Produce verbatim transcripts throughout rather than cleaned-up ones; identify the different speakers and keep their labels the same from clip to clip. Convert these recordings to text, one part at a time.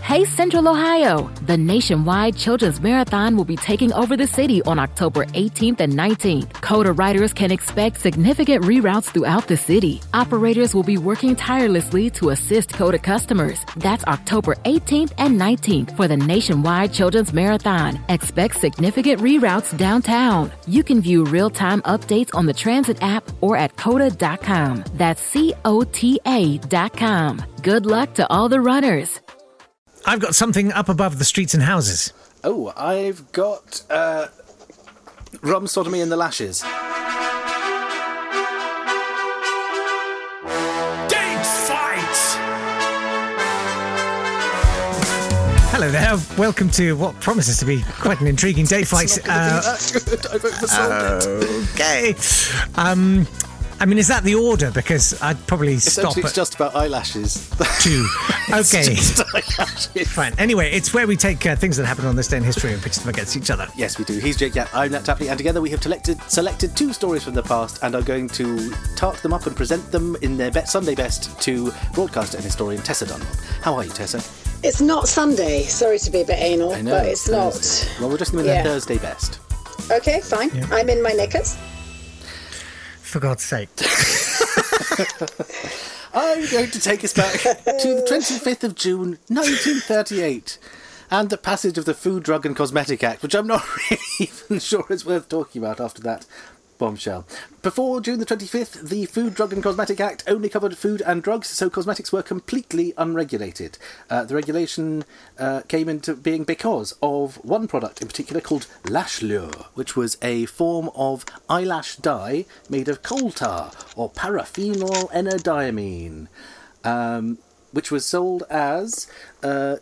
Speaker 1: Hey, Central Ohio! The nationwide Children's Marathon will be taking over the city on October eighteenth and nineteenth. CODA riders can expect significant reroutes throughout the city. Operators will be working tirelessly to assist CODA customers. That's October eighteenth and nineteenth for the nationwide Children's Marathon. Expect significant reroutes downtown. You can view real-time updates on the Transit app or at coda dot com. That's C O T A dot com. Good luck to all the runners.
Speaker 2: I've got something up above the streets and houses.
Speaker 3: Oh, I've got uh, rum, sodomy and the lashes.
Speaker 2: Date fight! Hello there. Welcome to what promises to be quite an intriguing date fight.
Speaker 3: It's not gonna be that good. I vote for Solbit.
Speaker 2: Okay. Um, I mean, is that the order? Because I'd probably stop
Speaker 3: Essentially,
Speaker 2: at
Speaker 3: it's just about eyelashes.
Speaker 2: two.
Speaker 3: It's
Speaker 2: Okay.
Speaker 3: just eyelashes.
Speaker 2: Fine. Anyway, it's where we take uh, things that happen on this day in history and pitch them against each other.
Speaker 3: Yes, we do. He's Jake Yap, I'm Nat Tapley, and together we have selected, selected two stories from the past and are going to tart them up and present them in their be- Sunday best to broadcaster and historian Tessa Dunlop. How are you, Tessa?
Speaker 4: It's not Sunday. Sorry to be a bit anal,
Speaker 3: I know,
Speaker 4: but it's
Speaker 3: Thursday.
Speaker 4: not.
Speaker 3: Well, we're just in
Speaker 4: Yeah.
Speaker 3: their Thursday best.
Speaker 4: Okay, fine.
Speaker 2: Yeah.
Speaker 4: I'm in my knickers.
Speaker 2: For God's sake.
Speaker 3: I'm going to take us back to the twenty-fifth of June, nineteen thirty-eight, and the passage of the Food, Drug and Cosmetic Act, which I'm not really even sure is worth talking about after that bombshell. Before June the twenty-fifth, the Food, Drug and Cosmetic Act only covered food and drugs, so cosmetics were completely unregulated. Uh, the regulation uh, came into being because of one product in particular called Lash Lure, which was a form of eyelash dye made of coal tar, or paraphenyl enediamine, um, which was sold as... Uh,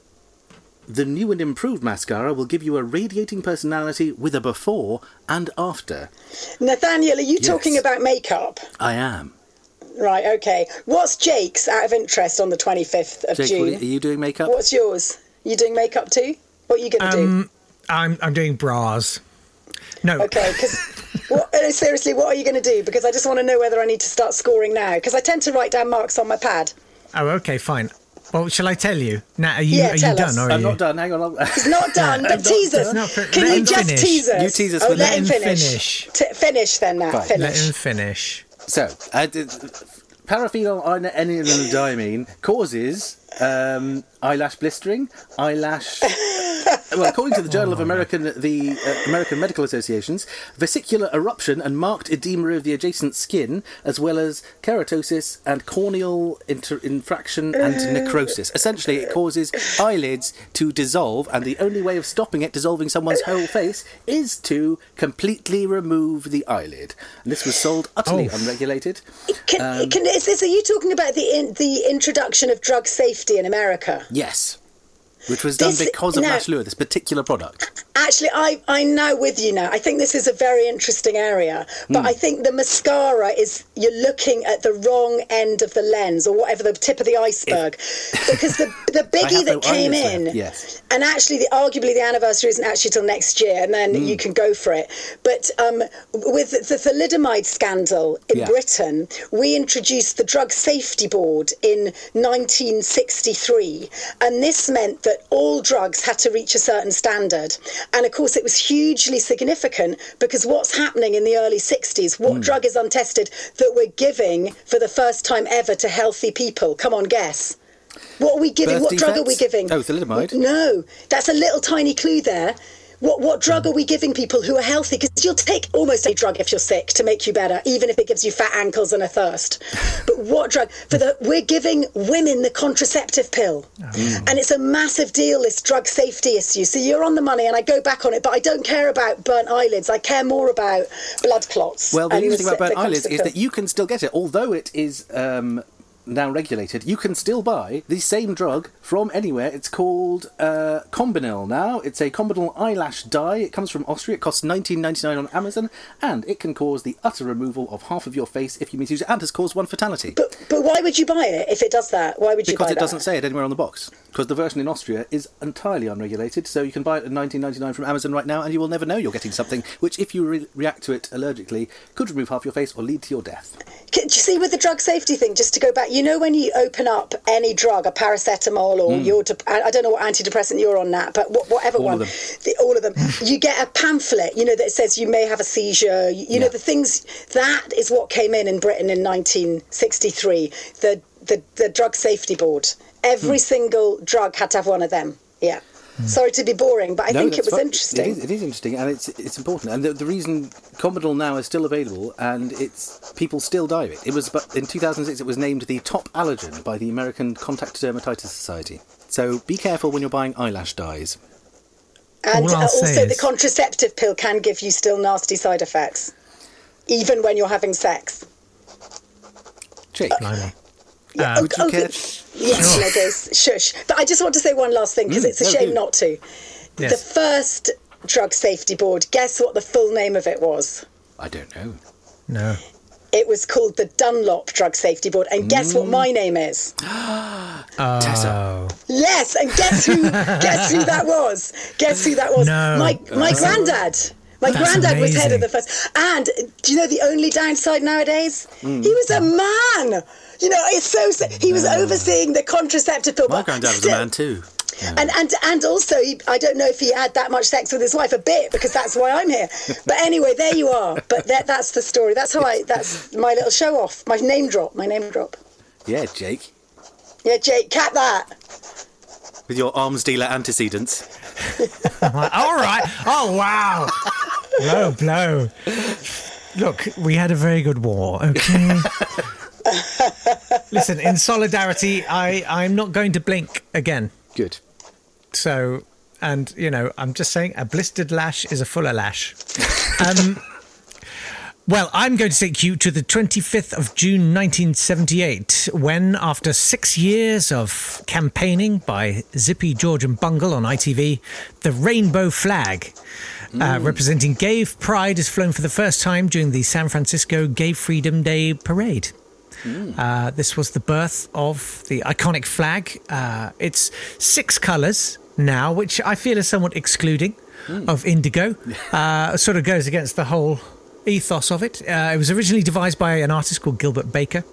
Speaker 3: The new and improved mascara will give you a radiating personality with a before and after.
Speaker 4: Nathaniel, are you
Speaker 3: Yes.
Speaker 4: talking about makeup?
Speaker 3: I am.
Speaker 4: Right, okay. What's Jake's, out of interest, on the twenty-fifth of
Speaker 3: Jake,
Speaker 4: June?
Speaker 3: what are you doing makeup?
Speaker 4: What's yours? You doing makeup too? What are you going to
Speaker 2: Um, I'm I'm doing bras. No.
Speaker 4: do? Okay, because... seriously, what are you going to do? Because I just want to know whether I need to start scoring now. Because I tend to write down marks on my pad.
Speaker 2: Oh, okay, fine. Well, shall I tell you? Nat, are you,
Speaker 4: Yeah,
Speaker 2: are you
Speaker 4: tell
Speaker 2: done?
Speaker 4: us.
Speaker 2: Or are
Speaker 3: I'm
Speaker 2: you?
Speaker 3: not done, hang on. I'll...
Speaker 4: It's not done, but tease us.
Speaker 2: Not for-
Speaker 4: Can
Speaker 2: let
Speaker 4: you
Speaker 2: him
Speaker 4: just
Speaker 2: finish.
Speaker 4: tease us?
Speaker 3: You tease us
Speaker 4: oh,
Speaker 3: for
Speaker 4: let
Speaker 3: now.
Speaker 4: him
Speaker 2: Let him
Speaker 4: finish.
Speaker 2: finish.
Speaker 4: T- finish then, Nat.
Speaker 3: Fine.
Speaker 4: Finish.
Speaker 2: Let him finish.
Speaker 3: So, uh, d- paraphenyl enediamine causes um, eyelash blistering, eyelash... well, according to the Journal of American, the uh, American Medical Associations, vesicular eruption and marked edema of the adjacent skin, as well as keratosis and corneal inter- infraction and necrosis. Essentially, it causes eyelids to dissolve, and the only way of stopping it dissolving someone's whole face is to completely remove the eyelid. And this was sold utterly
Speaker 2: Oh.
Speaker 3: unregulated.
Speaker 4: Can,
Speaker 3: Um,
Speaker 4: can, is this, are you talking about the in, the introduction of drug safety in America?
Speaker 3: Yes. Which was done
Speaker 4: This-
Speaker 3: because of
Speaker 4: no.
Speaker 3: Lash Lure, this particular product.
Speaker 4: Actually, I, I'm now with you now. I think this is a very interesting area. But
Speaker 3: Hmm.
Speaker 4: I think the mascara is, you're looking at the wrong end of the lens, or whatever, the tip of the iceberg. Because the the
Speaker 3: I
Speaker 4: biggie
Speaker 3: have
Speaker 4: that
Speaker 3: no
Speaker 4: came
Speaker 3: eyelids
Speaker 4: in,
Speaker 3: left, yes.
Speaker 4: and actually, the, arguably, the anniversary isn't actually till next year, and then
Speaker 3: Hmm.
Speaker 4: you can go for it. But um, with the thalidomide scandal in
Speaker 3: Yeah.
Speaker 4: Britain, we introduced the Drug Safety Board in nineteen sixty-three, and this meant that all drugs had to reach a certain standard. And of course, it was hugely significant because what's happening in the early sixties, what drug is untested that we're giving for the first time ever to healthy people? Come on, guess. What are we giving?
Speaker 3: Birth
Speaker 4: What drug are we
Speaker 3: defects?
Speaker 4: giving?
Speaker 3: Oh, thalidomide.
Speaker 4: No, that's a little tiny clue there. What what drug are we giving people who are healthy? Because you'll take almost any drug if you're sick to make you better, even if it gives you fat ankles and a thirst. But what drug? For the we're giving women the contraceptive pill, and it's a massive deal. This drug safety issue. So you're on the money, and I go back on it. But I don't care about burnt eyelids. I care more about blood clots.
Speaker 3: Well, the
Speaker 4: and
Speaker 3: interesting thing about burnt
Speaker 4: that comes
Speaker 3: eyelids
Speaker 4: to
Speaker 3: is
Speaker 4: pill.
Speaker 3: that you can still get it, although it is um, now regulated. You can still buy the same drug from anywhere. It's called uh, Combinil now. It's a Combinil eyelash dye. It comes from Austria. It costs nineteen ninety-nine on Amazon, and it can cause the utter removal of half of your face if you misuse it, and has caused one fatality.
Speaker 4: But but why would you buy it if it does that? Why would you buy
Speaker 3: Because
Speaker 4: that?
Speaker 3: it doesn't say it anywhere on the box. because the version in Austria is entirely unregulated, so you can buy it at nineteen ninety-nine from Amazon right now, and you will never know you're getting something which, if you re- react to it allergically, could remove half your face or lead to your death.
Speaker 4: Do you see with the drug safety thing, just to go back, you know when you open up any drug, a paracetamol or mm. your, I don't know what antidepressant you're on that, but whatever
Speaker 3: all
Speaker 4: one,
Speaker 3: of them.
Speaker 4: The, all of them, you get a pamphlet, you know, that says you may have a seizure, you, you yeah. know, the things, that is what came in in Britain in nineteen sixty-three, the, the, the Drug Safety Board. Every mm. single drug had to have one of them, yeah. Mm. Sorry to be boring, but I
Speaker 3: no,
Speaker 4: think it was
Speaker 3: fun.
Speaker 4: interesting.
Speaker 3: It is, it is interesting, and it's it's important. And the, the reason Combinol now is still available, and it's people still die of it. It was, but in two thousand six, it was named the top allergen by the American Contact Dermatitis Society. So be careful when you're buying eyelash dyes.
Speaker 4: And uh, also,
Speaker 2: is...
Speaker 4: the contraceptive pill can give you still nasty side effects, even when you're having sex.
Speaker 3: Jake.
Speaker 2: Uh,
Speaker 4: Yeah,
Speaker 2: Uh,
Speaker 3: would you
Speaker 4: okay.
Speaker 3: care?
Speaker 4: Yes, no, guys, shush. But I just want to say one last thing, because
Speaker 3: Mm,
Speaker 4: it's a
Speaker 3: no,
Speaker 4: shame
Speaker 3: do.
Speaker 4: not to.
Speaker 2: Yes.
Speaker 4: The first Drug Safety Board, guess what the full name of it was?
Speaker 3: I don't know.
Speaker 2: No.
Speaker 4: It was called the Dunlop Drug Safety Board. And guess
Speaker 3: Mm.
Speaker 4: what my name is?
Speaker 2: Oh.
Speaker 3: Tessa.
Speaker 4: Yes, and guess who guess who that was? Guess who that was?
Speaker 2: No.
Speaker 4: My, my
Speaker 3: Uh.
Speaker 4: granddad. My
Speaker 2: That's
Speaker 4: granddad was head of
Speaker 2: amazing.
Speaker 4: the first. And do you know the only downside nowadays?
Speaker 3: Mm.
Speaker 4: He was a man. You know, it's so sad. He was overseeing the contraceptive pill.
Speaker 3: My
Speaker 4: but
Speaker 3: granddad was a
Speaker 4: still-
Speaker 3: man too. Yeah.
Speaker 4: And and and also, he, I don't know if he had that much sex with his wife, a bit, because that's why I'm here. But anyway, there you are. But that, that's the story. That's how I. That's my little show off. My name drop. My name drop.
Speaker 3: Yeah, Jake.
Speaker 4: Yeah, Jake, cap that.
Speaker 3: With your arms dealer antecedents.
Speaker 2: All right. Oh, wow. Blow, blow. Look, we had a very good war, okay? Listen, in solidarity, I, I'm not going to blink again.
Speaker 3: Good.
Speaker 2: So, and, you know, I'm just saying a blistered lash is a fuller lash. Um, well, I'm going to take you to the twenty-fifth of June nineteen seventy-eight, when, after six years of campaigning by Zippy, George and Bungle on I T V, the rainbow flag, uh, representing gay pride, is flown for the first time during the San Francisco Gay Freedom Day Parade. Uh, this was the birth of the iconic flag. Uh, it's six colours now, which I feel is somewhat excluding mm. of indigo. Uh, sort of goes against the whole ethos of it. Uh, it was originally devised by an artist called Gilbert Baker.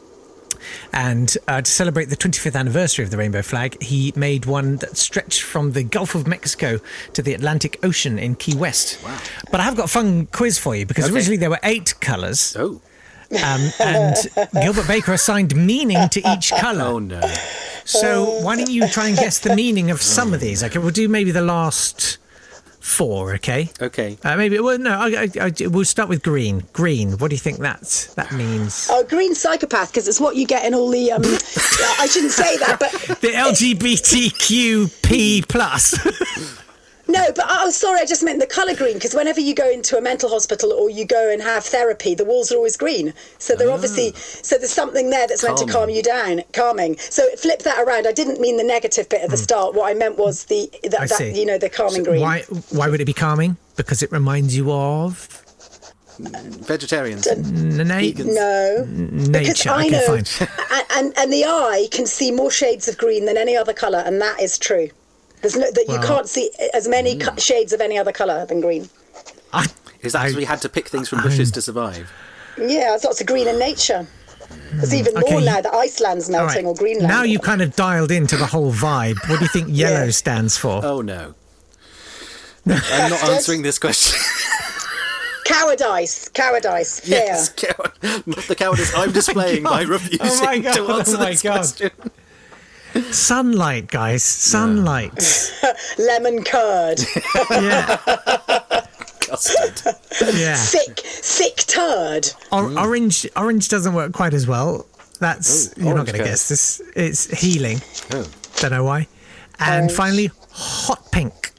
Speaker 2: And uh, to celebrate the twenty-fifth anniversary of the rainbow flag, he made one that stretched from the Gulf of Mexico to the Atlantic Ocean in Key West. Wow. But I have got a fun quiz for you, because okay. originally there were eight colours.
Speaker 3: Oh.
Speaker 2: Um, and Gilbert Baker assigned meaning to each colour.
Speaker 3: Oh, no.
Speaker 2: So why don't you try and guess the meaning of some of these? Okay, we'll do maybe the last four, okay?
Speaker 3: Okay.
Speaker 2: Uh, maybe, well, no, I, I, I, we'll start with green. Green, what do you think that, that means?
Speaker 4: Oh, green psychopath, because it's what you get in all the, um, I shouldn't say that, but...
Speaker 2: The L G B T Q P plus.
Speaker 4: No, but oh, sorry, I just meant the colour green, because whenever you go into a mental hospital or you go and have therapy, the walls are always green. So they're oh. obviously, so there's something there that's calming. meant to calm you down, calming. So flip that around. I didn't mean the negative bit at the mm. start. What I meant was the, the
Speaker 2: I
Speaker 4: that,
Speaker 2: see.
Speaker 4: you know, the calming
Speaker 2: so
Speaker 4: green.
Speaker 2: Why, why would it be calming? Because it reminds you of...
Speaker 3: Vegetarians.
Speaker 2: N- na-
Speaker 4: no.
Speaker 2: Nature.
Speaker 4: Because I
Speaker 2: okay,
Speaker 4: know,
Speaker 2: fine.
Speaker 4: and, and, and the eye can see more shades of green than any other colour, and that is true. There's no, that
Speaker 2: well,
Speaker 4: you can't see as many mm. shades of any other colour than green.
Speaker 2: I,
Speaker 3: Is that because we had to pick things from bushes I, to survive?
Speaker 4: Yeah, there's lots of green in nature. There's even
Speaker 2: okay.
Speaker 4: more now that Iceland's melting, right. or Greenland.
Speaker 2: Now you kind of dialed into the whole vibe. What do you think yellow
Speaker 4: yeah.
Speaker 2: stands for?
Speaker 3: Oh, no. I'm not answering this question.
Speaker 4: Cowardice. Cowardice. Fear.
Speaker 3: Yes, coward. The cowardice I'm displaying
Speaker 2: oh
Speaker 3: by refusing
Speaker 2: oh my God.
Speaker 3: to answer
Speaker 2: oh my
Speaker 3: this
Speaker 2: God.
Speaker 3: question.
Speaker 2: Sunlight, guys. Sunlight.
Speaker 4: Lemon curd.
Speaker 2: Yeah.
Speaker 3: Custard.
Speaker 2: Yeah.
Speaker 4: Thick, thick turd.
Speaker 2: Or- mm. Orange Orange doesn't work quite as well. That's
Speaker 3: oh,
Speaker 2: You're not going to
Speaker 3: curd.
Speaker 2: guess this. It's healing.
Speaker 3: Oh.
Speaker 2: Don't know why. And
Speaker 4: Orange.
Speaker 2: finally, hot pink.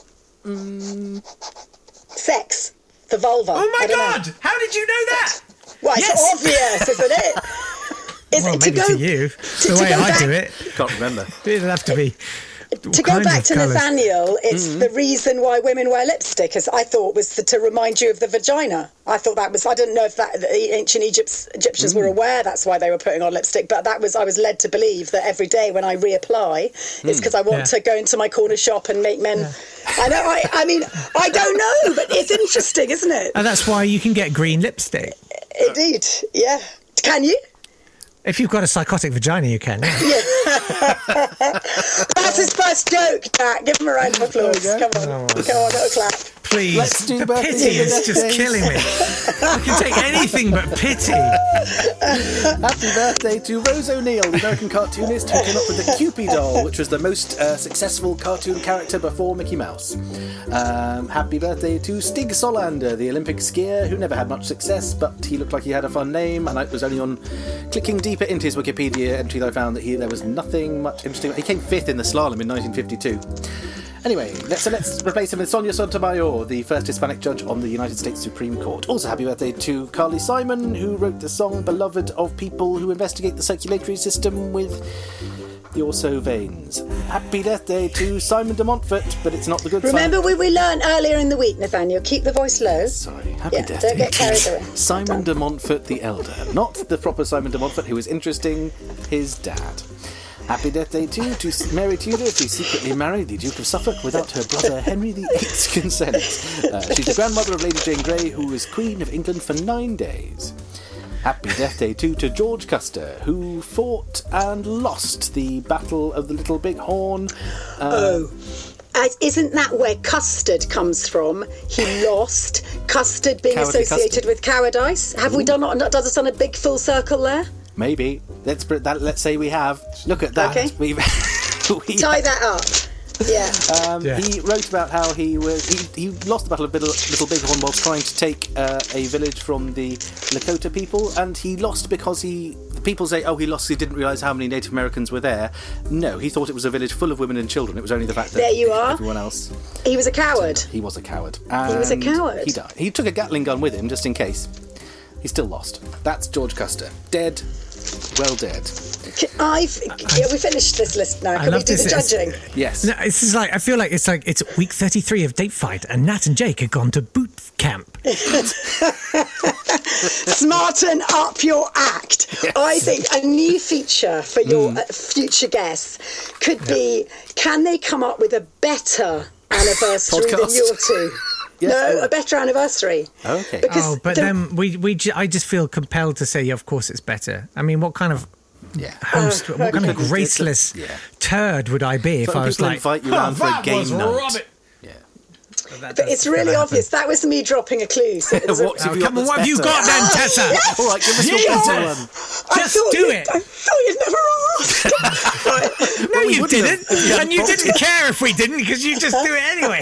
Speaker 4: Mm. Sex. The vulva.
Speaker 2: Oh my
Speaker 4: I don't
Speaker 2: God!
Speaker 4: know.
Speaker 2: How did you know that?
Speaker 4: Well, it's
Speaker 2: Yes.
Speaker 4: obvious, isn't it? Is
Speaker 2: Well,
Speaker 4: it to
Speaker 2: maybe
Speaker 4: go,
Speaker 2: to you.
Speaker 4: to,
Speaker 2: The
Speaker 4: to
Speaker 2: way
Speaker 4: go
Speaker 2: I
Speaker 4: back,
Speaker 2: do it.
Speaker 3: Can't remember.
Speaker 2: It'll have to be.
Speaker 4: to go back to colours? Nathaniel, it's mm-hmm. the reason why women wear lipstick, as I thought, was the, to remind you of the vagina. I thought that was, I didn't know if that the ancient Egypt, Egyptians mm. were aware that's why they were putting on lipstick, but that was, I was led to believe that every day when I reapply, mm. it's because I want yeah. to go into my corner shop and make men... Yeah. I know, I, I mean, I don't know, but it's interesting, isn't it?
Speaker 2: And that's why you can get green lipstick.
Speaker 4: Indeed, yeah. Can you?
Speaker 2: If you've got a psychotic vagina, you can. Yeah.
Speaker 4: yeah. That's his first joke, Jack. Give him a round of applause. Come on. Oh. Come on, little clap.
Speaker 2: Please.
Speaker 3: Let's do
Speaker 2: the pity is just killing me. I can take anything but pity.
Speaker 3: Happy birthday to Rose O'Neill, the American cartoonist who came up with the Kewpie doll, which was the most uh, successful cartoon character before Mickey Mouse. Um, happy birthday to Stig Solander, the Olympic skier who never had much success, but he looked like he had a fun name, and it was only on clicking deeper into his Wikipedia entry that I found that he there was nothing much interesting. He came fifth in the slalom in nineteen fifty-two. Anyway, let's, so let's replace him with Sonia Sotomayor, the first Hispanic judge on the United States Supreme Court. Also, happy birthday to Carly Simon, who wrote the song Beloved of People Who Investigate the Circulatory System with the Orso Veins. Happy birthday to Simon de Montfort, but it's not the good
Speaker 4: Remember
Speaker 3: Simon.
Speaker 4: we, we learned earlier in the week, Nathaniel, keep the voice low.
Speaker 3: Sorry, happy
Speaker 4: yeah,
Speaker 3: birthday
Speaker 4: don't get carried away.
Speaker 3: Simon de Montfort the Elder, not the proper Simon de Montfort, who is interesting, his dad. Happy birthday too to Mary Tudor, who secretly married the Duke of Suffolk without her brother Henry the Eighth's consent. Uh, she's the grandmother of Lady Jane Grey, who was Queen of England for nine days. Happy birthday too to George Custer, who fought and lost the Battle of the Little Big Horn. Uh,
Speaker 4: oh. Uh, isn't that where custard comes from? He lost custard being Cowardly associated custard. with cowardice. Have Ooh. we done not done us on a big full circle there?
Speaker 3: Maybe. Let's that. Let's say we have. Look at that.
Speaker 4: Okay.
Speaker 3: We've, we
Speaker 4: Tie that up. Yeah.
Speaker 3: Um,
Speaker 2: yeah.
Speaker 3: He wrote about how he was he, he lost the Battle of Little, Little Bighorn whilst trying to take uh, a village from the Lakota people, and he lost because he. People say, "Oh, he lost. He didn't realise how many Native Americans were there." No, he thought it was a village full of women and children. It was only the fact that
Speaker 4: there you are.
Speaker 3: everyone else.
Speaker 4: He was a coward.
Speaker 3: He was a coward. And
Speaker 4: he was a coward.
Speaker 3: He died. He took a Gatling gun with him just in case. He still lost. That's George Custer. Dead. Well dead.
Speaker 4: I've yeah, we finished this list now. Can we do the judging?
Speaker 3: Yes.
Speaker 2: No, this is like I feel like it's like it's week thirty-three of Date Fight, and Nat and Jake have gone to boot camp.
Speaker 4: Smarten up your act. Yes. I think a new feature for your mm. uh, future guests could yeah. be: can they come up with a better anniversary than your two? Yes, no, a better anniversary.
Speaker 3: Okay.
Speaker 2: Because oh, but the, then we we I just feel compelled to say, yeah, of course it's better. I mean, what kind of
Speaker 3: yeah.
Speaker 2: host,
Speaker 4: uh,
Speaker 2: what kind of
Speaker 3: it's,
Speaker 2: graceless
Speaker 3: it's a, yeah.
Speaker 2: turd would I be if
Speaker 3: so
Speaker 2: I was like,
Speaker 3: invite you around
Speaker 2: oh,
Speaker 3: for a game night?
Speaker 2: Robert.
Speaker 3: Yeah.
Speaker 4: But it's really obvious. That was me dropping a clue. So
Speaker 3: what,
Speaker 4: a,
Speaker 3: have you
Speaker 2: oh, come on, what have you got then, Tessa?
Speaker 4: Yes!
Speaker 3: All right, give us
Speaker 2: yeah.
Speaker 3: your better one.
Speaker 2: Just do
Speaker 4: you,
Speaker 2: it.
Speaker 4: I thought you'd never asked. Right.
Speaker 2: No, you didn't.
Speaker 3: Have,
Speaker 2: and you didn't care if we didn't, because you just do it anyway.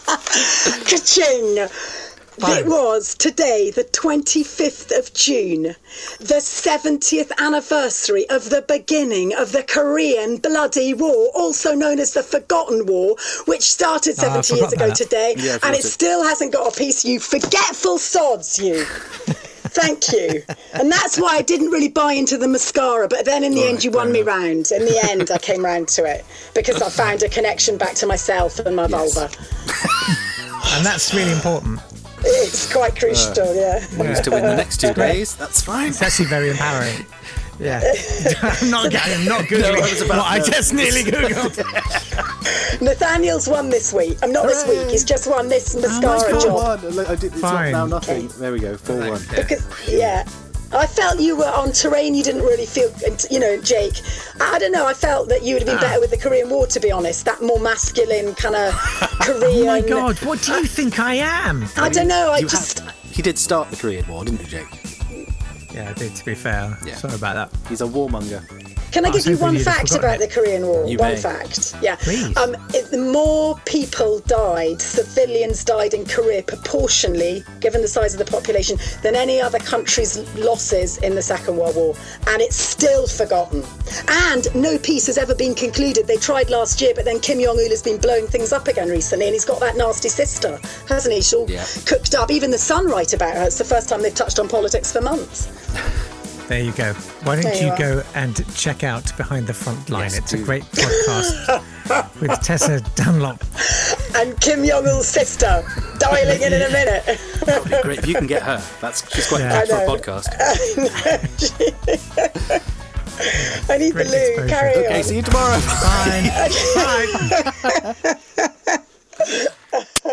Speaker 4: Ka-ching! Fine. It was today, the twenty-fifth of June, the seventieth anniversary of the beginning of the Korean Bloody War, also known as the Forgotten War, which started seventy uh, years ago that. today, yeah, and it, it still hasn't got a piece. You forgetful sods, you. Thank you. And that's why I didn't really buy into the mascara, but then in the right, end you won me round. In the end I came round to it, because I found a connection back to myself and my yes. vulva.
Speaker 2: And that's really important.
Speaker 4: It's quite crucial, uh, yeah.
Speaker 3: Wants to win the next two days, that's fine.
Speaker 2: It's actually very empowering. Yeah. I'm not I'm not Googling no, what I just nearly Googled.
Speaker 4: Nathaniel's won this week. I'm not Hooray. this week, he's just won this mascara
Speaker 3: oh,
Speaker 4: job.
Speaker 3: One. I did, it's
Speaker 2: Fine.
Speaker 3: not now nothing. Okay. There we go, four one.
Speaker 4: Because, yeah. I felt you were on terrain you didn't really feel, you know, Jake. I don't know, I felt that you would have been better with the Korean War, to be honest. That more masculine kind of Korean...
Speaker 2: Oh my God, what do you think I am?
Speaker 4: I don't know, I
Speaker 3: you
Speaker 4: just...
Speaker 3: Had, he did start the Korean War, didn't you, Jake?
Speaker 2: Yeah, I did, to be fair. Yeah. Sorry about that.
Speaker 3: He's a warmonger.
Speaker 4: Can I give you one fact about
Speaker 2: it.
Speaker 4: the Korean War?
Speaker 3: You
Speaker 4: one
Speaker 3: may.
Speaker 4: fact. Yeah.
Speaker 2: Please.
Speaker 4: Um, it, the more people died, civilians died in Korea proportionally, given the size of the population, than any other country's losses in the Second World War. And it's still forgotten. And no peace has ever been concluded. They tried last year, but then Kim Jong-il has been blowing things up again recently, and he's got that nasty sister, hasn't he? She's all
Speaker 3: yeah.
Speaker 4: cooked up. Even the Sun write about her. It's the first time they've touched on politics for months.
Speaker 2: There you go. Why don't
Speaker 4: There
Speaker 2: you,
Speaker 4: you
Speaker 2: go and check out Behind the Front Line?
Speaker 3: Yes,
Speaker 2: it's
Speaker 3: do.
Speaker 2: a great podcast with Tessa Dunlop.
Speaker 4: And Kim Jong-il's sister dialing in in a minute.
Speaker 3: That would be great if you can get her. That's she's quite
Speaker 2: Yeah.
Speaker 3: good for a
Speaker 4: I know.
Speaker 3: podcast.
Speaker 4: I need
Speaker 2: Great
Speaker 4: the loo.
Speaker 2: exposure.
Speaker 4: Carry
Speaker 3: Okay,
Speaker 4: on.
Speaker 3: see you tomorrow.
Speaker 2: Bye. Bye.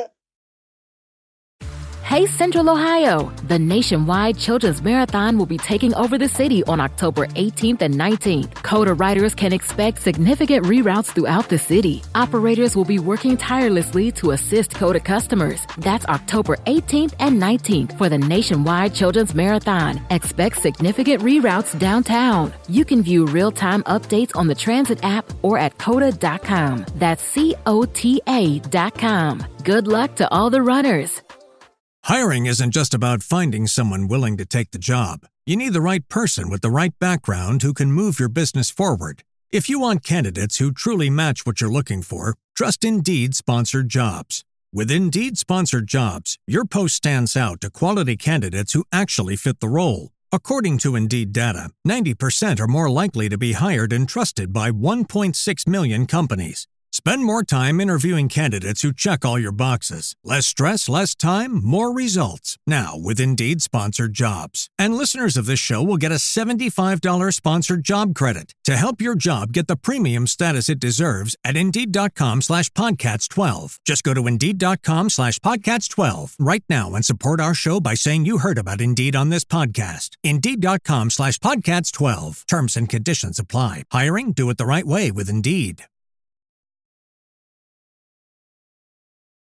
Speaker 1: Hey Central Ohio! The nationwide Children's Marathon will be taking over the city on October eighteenth and nineteenth. CODA riders can expect significant reroutes throughout the city. Operators will be working tirelessly to assist CODA customers. That's October eighteenth and nineteenth for the nationwide Children's Marathon. Expect significant reroutes downtown. You can view real-time updates on the Transit app or at coda dot com. That's C O T A dot com. Good luck to all the runners.
Speaker 5: Hiring isn't just about finding someone willing to take the job. You need the right person with the right background who can move your business forward. If you want candidates who truly match what you're looking for, trust Indeed Sponsored Jobs. With Indeed Sponsored Jobs, your post stands out to quality candidates who actually fit the role. According to Indeed data, ninety percent are more likely to be hired and trusted by one point six million companies. Spend more time interviewing candidates who check all your boxes. Less stress, less time, more results. Now with Indeed Sponsored Jobs. And listeners of this show will get a seventy-five dollars sponsored job credit to help your job get the premium status it deserves at Indeed.com slash podcasts 12. Just go to Indeed.com slash podcasts 12 right now and support our show by saying you heard about Indeed on this podcast. Indeed.com slash podcasts 12. Terms and conditions apply. Hiring? Do it the right way with Indeed.